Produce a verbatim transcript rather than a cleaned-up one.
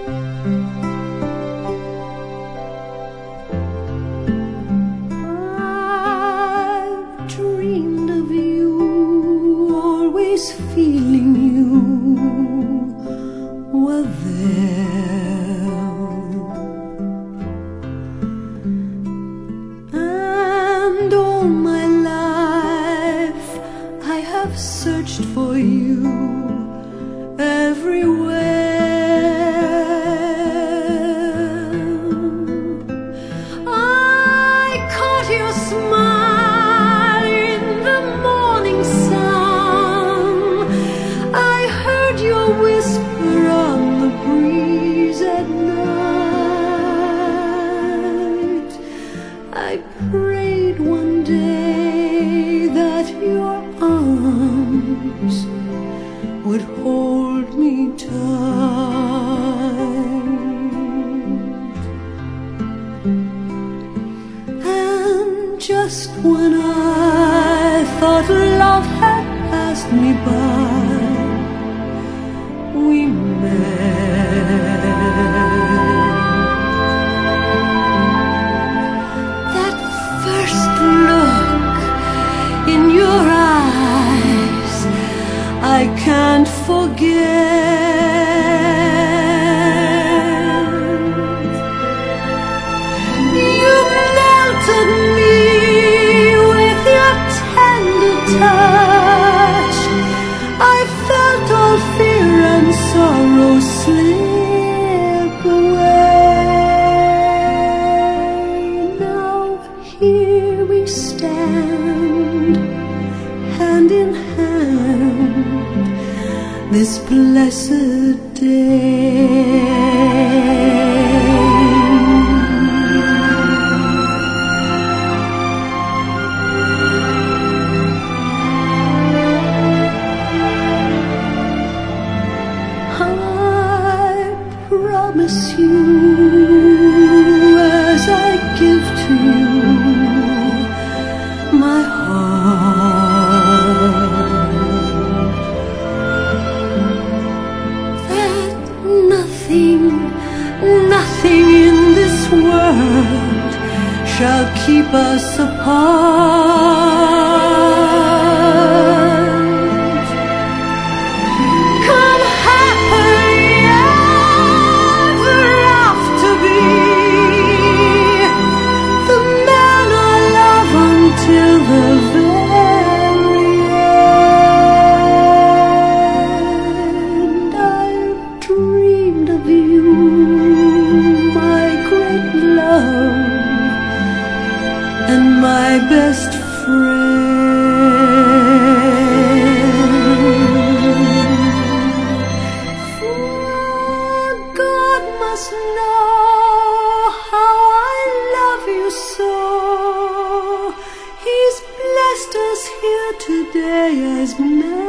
Feeling you were there, and all my life I have searched for you everywhere. I caught your smile in the morning sun, your whisper on the breeze at night. I prayed one day that your arms would hold me tight, and just when I thought love had passed me by, we met. That first look in your eyes I can't forget. You melted me with your tender touch. I felt all fear and sorrow slip away. Now here we stand, hand in hand, this blessed day. Promise you, as I give to you my heart, that nothing, nothing in this world shall keep us apart. Come happily ever after, be the man I love until the very end. I've dreamed of you, my great love and my best friend. For God must know how I love you so. He's blessed us here today as men.